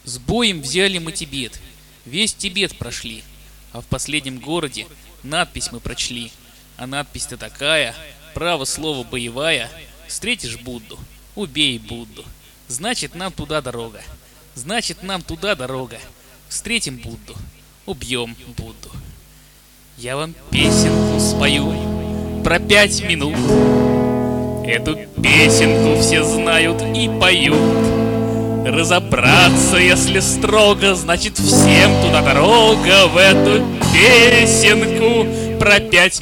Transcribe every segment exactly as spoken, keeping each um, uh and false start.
С боем взяли мы Тибет, весь Тибет прошли, а в последнем городе надпись мы прочли. А надпись-то такая, право слово боевая: встретишь Будду, убей Будду. Значит, нам туда дорога, значит, нам туда дорога. Встретим Будду, убьем Будду. Я вам песенку спою про пять минут. Эту песенку все знают и поют. Разобраться, если строго, значит, всем туда дорога. В эту песенку про пять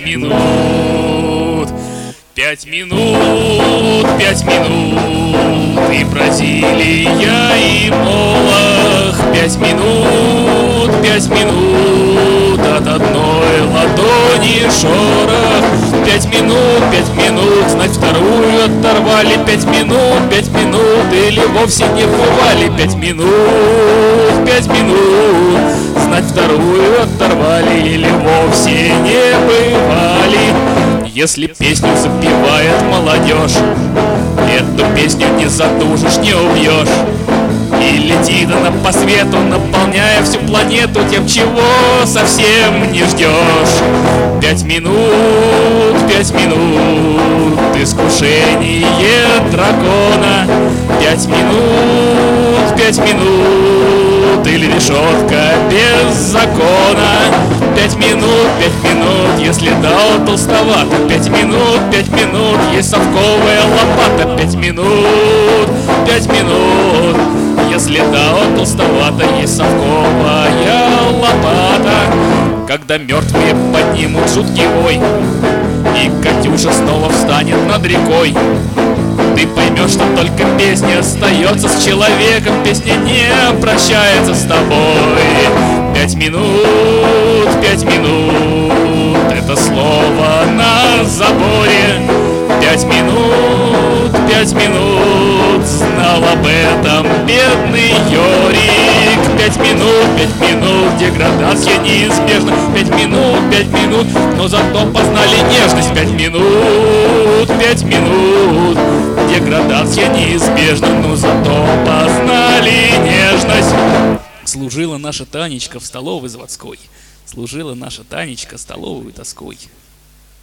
минут. Пять минут, пять минут, и Бразилия, и Молох. Пять минут, пять минут, от одной ладони шорох. Пять минут, пять минут, знать вторую оторвали. Пять минут, пять минут, или вовсе не бывали. Пять минут, пять минут, знать вторую оторвали, или вовсе не бывали. Если песню запевает молодежь, эту песню не задушишь, не убьешь. И летит она по свету, наполняя всю планету тем, чего совсем не ждешь. Пять минут, пять минут, искушение дракона. Пять минут, пять минут, или решетка без закона. Пять минут, пять минут, если дал толстовато. Пять минут, пять минут, есть совковая лопата. Пять минут, пять минут, если дал толстовато, есть совковая лопата. Когда мертвые поднимут жуткий вой, и Катюша снова встанет над рекой, ты поймешь, что только песня остается с человеком. Песня не прощается с тобой. Пять минут, пять минут, это слово на заборе. Пять минут, пять минут, знал об этом бедный Йорик. Пять минут, пять минут, деградация неизбежна. Пять минут, пять минут, но зато познали нежность. Пять минут, пять минут, деградация неизбежна, но зато познали нежность. Служила наша Танечка в столовой заводской, служила наша Танечка столовую тоской.